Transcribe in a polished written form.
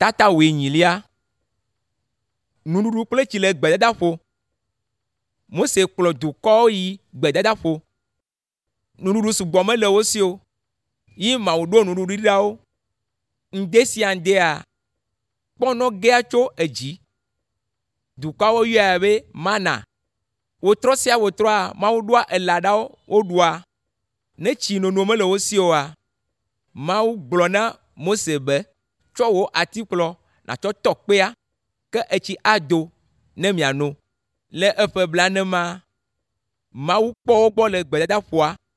Tatawoe nyilia. Nuɖuɖu kple tsi le gbedadaƒo. Mose kplɔ dukɔwo yi gbedadaƒo. Nuɖuɖu sugbɔ mele wo si o. Yi Mawu ɖo nuɖuɖu ɖa wo. Ŋde sia ŋdea, kpɔnɔ gea tso edzi. Dukɔawo yɔe be mana. Wòtrɔ sia wòtrɔa, Mawu ɖoa elã ɖawo woɖua. Ne tsi nono mele wo si oa, Mawu gblɔ na Mose be, tsɔ wò atikplɔ nàtsɔ tɔ kpea, ke etsi ado ne miano. Le eƒe blaene ma, Mawu kpɔ wo gbɔ le gbedadaƒoa.